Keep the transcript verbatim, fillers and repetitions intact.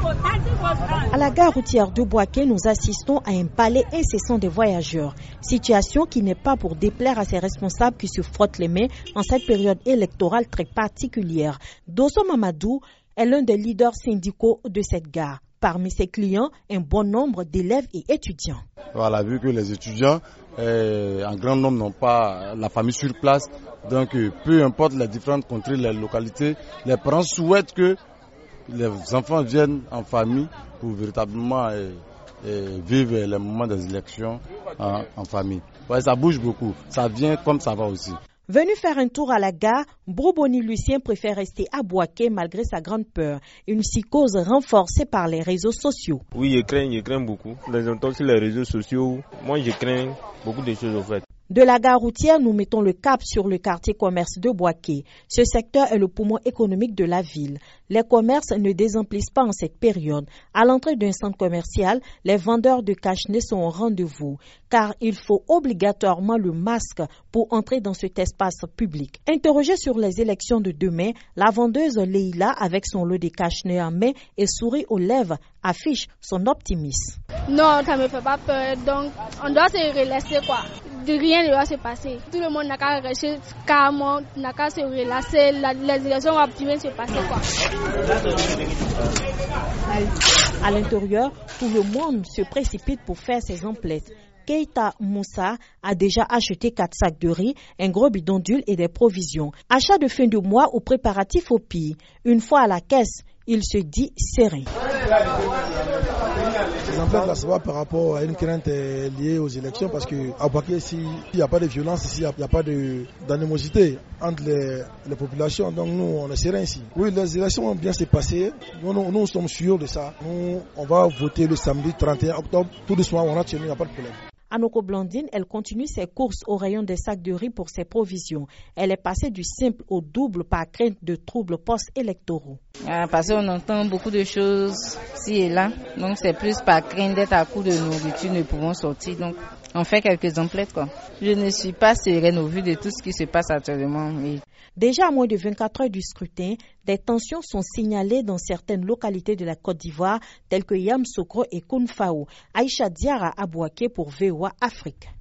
À la gare routière de Bouaké, nous assistons à un balai incessant des voyageurs. Situation qui n'est pas pour déplaire à ces responsables qui se frottent les mains en cette période électorale très particulière. Dosso Mamadou est l'un des leaders syndicaux de cette gare. Parmi ses clients, un bon nombre d'élèves et étudiants. Voilà, vu que les étudiants, euh, en grand nombre, n'ont pas la famille sur place, donc euh, peu importe les différentes contrées, les localités, les parents souhaitent que les enfants viennent en famille pour véritablement euh, euh, vivre les moments des élections en, en famille. Ouais, ça bouge beaucoup, ça vient comme ça va aussi. Venu faire un tour à la gare, Broboni Lucien préfère rester à Bouaké malgré sa grande peur. Une psychose renforcée par les réseaux sociaux. Oui, je crains, je crains beaucoup. Les entendre sur les réseaux sociaux, moi je crains beaucoup de choses au fait. De la gare routière, nous mettons le cap sur le quartier commerce de Bouaké. Ce secteur est le poumon économique de la ville. Les commerces ne désemplissent pas en cette période. À l'entrée d'un centre commercial, les vendeurs de cache-nez sont au rendez-vous, car il faut obligatoirement le masque pour entrer dans cet espace public. Interrogée sur les élections de demain, la vendeuse Leïla, avec son lot de cache-nez en main et souris aux lèvres, affiche son optimisme. Non, ça ne me fait pas peur, donc on doit se relaxer quoi. De rien ne doit se passer. Tout le monde n'a qu'à rester calme, n'a qu'à se relaxer, la, les élections vont bien se passer quoi. À l'intérieur, tout le monde se précipite pour faire ses emplettes. Keita Moussa a déjà acheté quatre sacs de riz, un gros bidon d'huile et des provisions. Achat de fin de mois ou préparatif au pire. Une fois à la caisse, il se dit serein. Ces emplettes là, ça va par rapport à une crainte liée aux élections parce qu'à Bouaké, s'il n'y a pas de violence, ici, il n'y a pas d'animosité entre les, les populations, donc nous, on est serein ici. Oui, les élections vont bien se passer, nous, nous, nous sommes sûrs de ça. Nous, on va voter le samedi trente et un octobre, tout doucement, on a tenu, il n'y a pas de problème. Anoko Blandine, elle continue ses courses au rayon des sacs de riz pour ses provisions. Elle est passée du simple au double par crainte de troubles post-électoraux. Ah, parce qu'on entend beaucoup de choses ci et là, donc c'est plus par crainte d'être à court de nourriture, ne pouvons sortir. Donc on fait quelques emplettes quoi. Je ne suis pas sereine au vu de tout ce qui se passe actuellement. Oui. Déjà à moins de vingt-quatre heures du scrutin, des tensions sont signalées dans certaines localités de la Côte d'Ivoire, telles que Yamoussoukro et Kounfao. Aïcha Diara à Bouaké pour V O A Afrique.